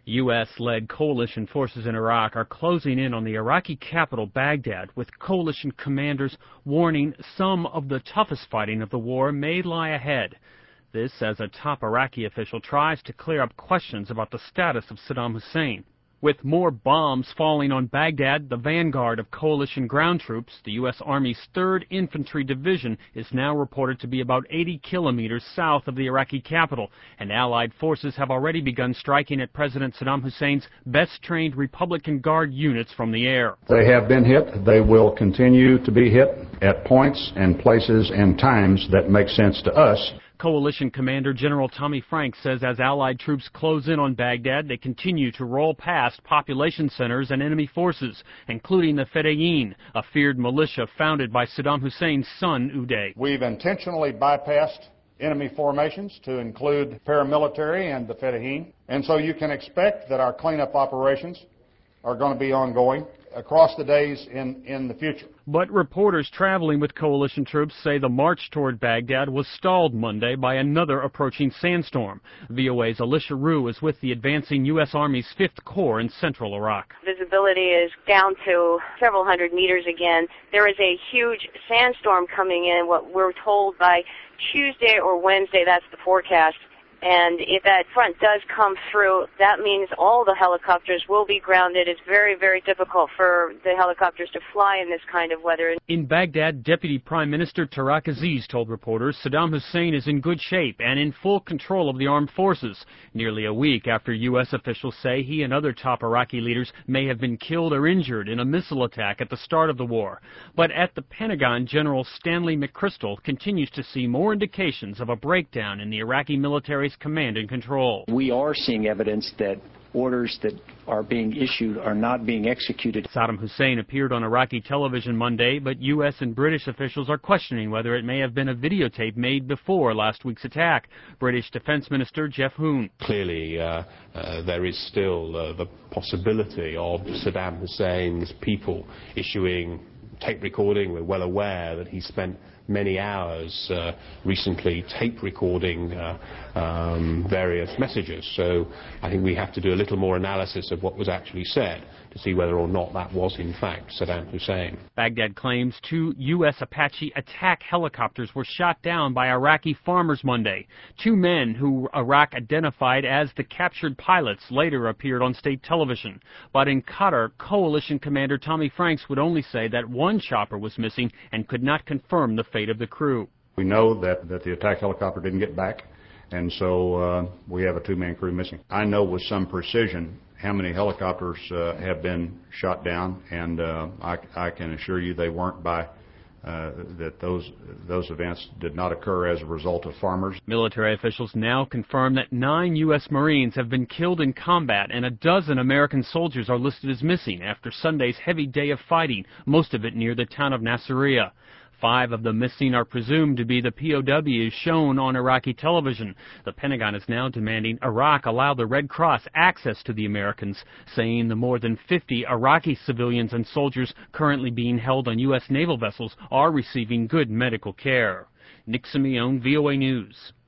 U.S.-led coalition forces in Iraq are closing in on the Iraqi capital, Baghdad, with coalition commanders warning some of the toughest fighting of the war may lie ahead. This as a top Iraqi official tries to clear up questions about the status of Saddam Hussein. With more bombs falling on Baghdad, the vanguard of coalition ground troops, the U.S. Army's 3rd Infantry Division, is now reported to be about 80 kilometers south of the Iraqi capital, and Allied forces have already begun striking at President Saddam Hussein's best-trained Republican Guard units from the air. They have been hit. They will continue to be hit at points and places and times that make sense to us. Coalition Commander General Tommy Franks says as Allied troops close in on Baghdad, they continue to roll past population centers and enemy forces, including the Fedayeen, a feared militia founded by Saddam Hussein's son, Uday. We've intentionally bypassed enemy formations to include paramilitary and the Fedayeen, and so you can expect that our cleanup operations are going to be ongoing across the days in the future. But reporters traveling with coalition troops say the march toward Baghdad was stalled Monday by another approaching sandstorm. VOA's Alicia Rue is with the advancing U.S. Army's 5th Corps in central Iraq. Visibility is down to several hundred meters again. There is a huge sandstorm coming in, what we're told by Tuesday or Wednesday, that's the forecast. And if that front does come through, that means all the helicopters will be grounded. It's very, very difficult for the helicopters to fly in this kind of weather. In Baghdad, Deputy Prime Minister Tariq Aziz told reporters Saddam Hussein is in good shape and in full control of the armed forces, nearly a week after U.S. officials say he and other top Iraqi leaders may have been killed or injured in a missile attack at the start of the war. But at the Pentagon, General Stanley McChrystal continues to see more indications of a breakdown in the Iraqi military's command and control. We are seeing evidence that orders that are being issued are not being executed. Saddam Hussein appeared on Iraqi television Monday, but U.S. and British officials are questioning whether it may have been a videotape made before last week's attack. British Defense Minister Geoff Hoon. Clearly, there is still the possibility of Saddam Hussein's people issuing tape recording. We're well aware that he spent many hours recently tape recording various messages. So I think we have to do a little more analysis of what was actually said to see whether or not that was in fact Saddam Hussein. Baghdad claims 2 U.S. Apache attack helicopters were shot down by Iraqi farmers Monday. 2 men who Iraq identified as the captured pilots later appeared on state television. But in Qatar, coalition commander Tommy Franks would only say that 1 chopper was missing and could not confirm the fate of the crew. We know that the attack helicopter didn't get back, and so we have a 2-man crew missing. I know with some precision how many helicopters have been shot down, and I can assure you they weren't by that those events did not occur as a result of farmers. Military officials now confirm that 9 U.S. Marines have been killed in combat and a dozen American soldiers are listed as missing after Sunday's heavy day of fighting, most of it near the town of Nasiriyah. 5 of the missing are presumed to be the POWs shown on Iraqi television. The Pentagon is now demanding Iraq allow the Red Cross access to the Americans, saying the more than 50 Iraqi civilians and soldiers currently being held on U.S. naval vessels are receiving good medical care. Nick Simeone, VOA News.